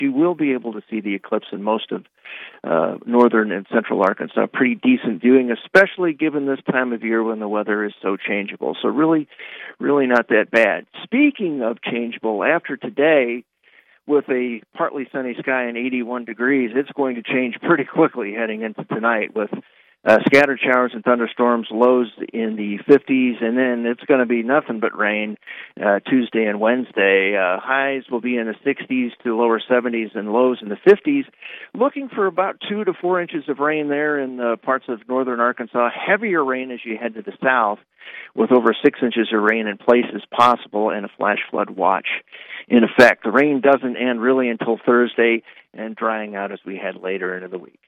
you will be able to see the eclipse in most of northern and central Arkansas. Pretty decent viewing, especially given this time of year when the weather is so changeable. So really, really not that bad. Speaking of changeable, after today, with a partly sunny sky and 81 degrees, it's going to change pretty quickly heading into tonight with scattered showers and thunderstorms, lows in the 50s, and then it's going to be nothing but rain Tuesday and Wednesday. Highs will be in the 60s to lower 70s and lows in the 50s. Looking for about 2 to 4 inches of rain there in parts of northern Arkansas. Heavier rain as you head to the south, with over 6 inches of rain in places possible and a flash flood watch in effect. The rain doesn't end really until Thursday and drying out as we head later into the week.